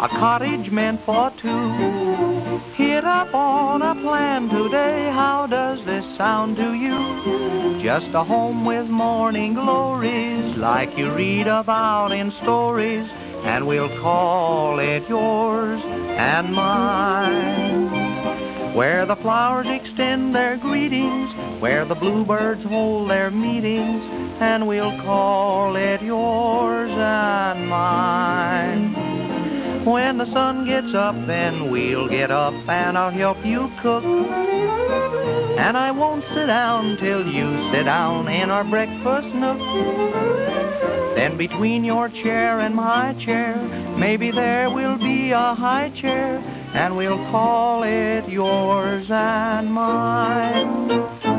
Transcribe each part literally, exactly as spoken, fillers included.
a cottage meant for two. Hit up on a plan today, how does this sound to you? Just a home with morning glories, like you read about in stories, and we'll call it yours and mine. Where the flowers extend their greetings, where the bluebirds hold their meetings, and we'll call it yours and mine. When the sun gets up, then we'll get up, and I'll help you cook. And I won't sit down till you sit down in our breakfast nook. Then between your chair and my chair, maybe there will be a high chair, and we'll call it yours and mine.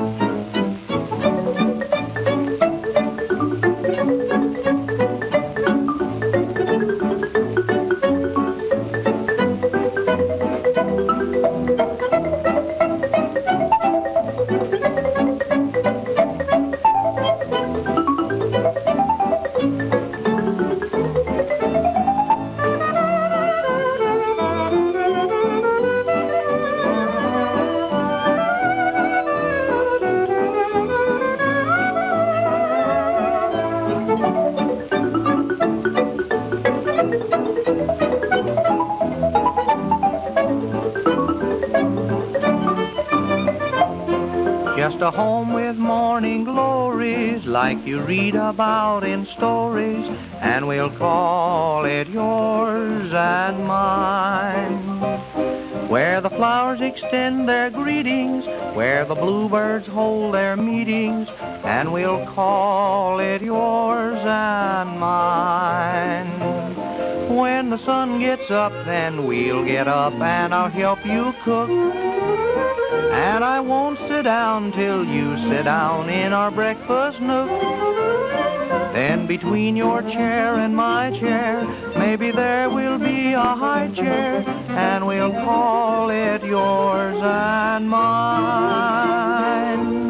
Just a home with morning glories, like you read about in stories, and we'll call it yours and mine. Where the flowers extend their greetings, where the bluebirds hold their meetings, and we'll call it yours and mine. When the sun gets up, then we'll get up, and I'll help you cook. And I won't sit down till you sit down in our breakfast nook. Then between your chair and my chair, maybe there will be a high chair, and we'll call it yours and mine.